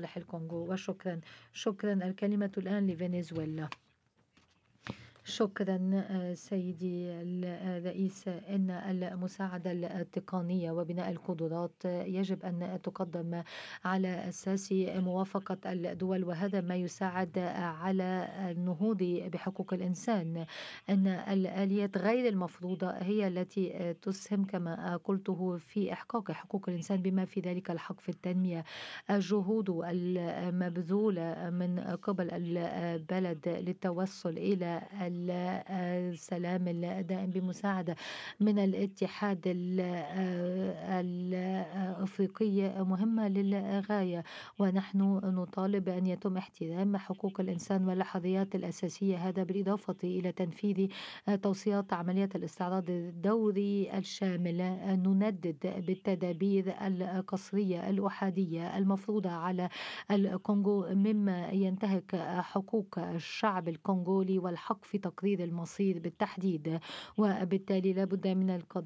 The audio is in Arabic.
لصالح الكونغو. وشكرا. شكرا. الكلمة الآن لفنزويلا. شكرا سيدي الرئيس. إن المساعدة التقنية وبناء القدرات يجب أن تقدم على أساس موافقة الدول، وهذا ما يساعد على النهوض بحقوق الإنسان. أن الآليات غير المفروضة هي التي تسهم كما قلته في إحقاق حقوق الإنسان، بما في ذلك الحق في التنمية. الجهود المبذولة من قبل البلد للتوصل إلى السلام الدائم بمساعدة من الاتحاد الأفريقي مهمة للغاية، ونحن نطالب بأن يتم احترام حقوق الإنسان والحريات الأساسية، هذا بالإضافة إلى تنفيذ توصيات عملية الاستعراض الدوري الشامل. نندد بالتدابير القسرية الأحادية المفروضة على الكونغو، مما ينتهك حقوق الشعب الكونغولي والحق في تقرير المصير بالتحديد، وبالتالي لابد من القضاء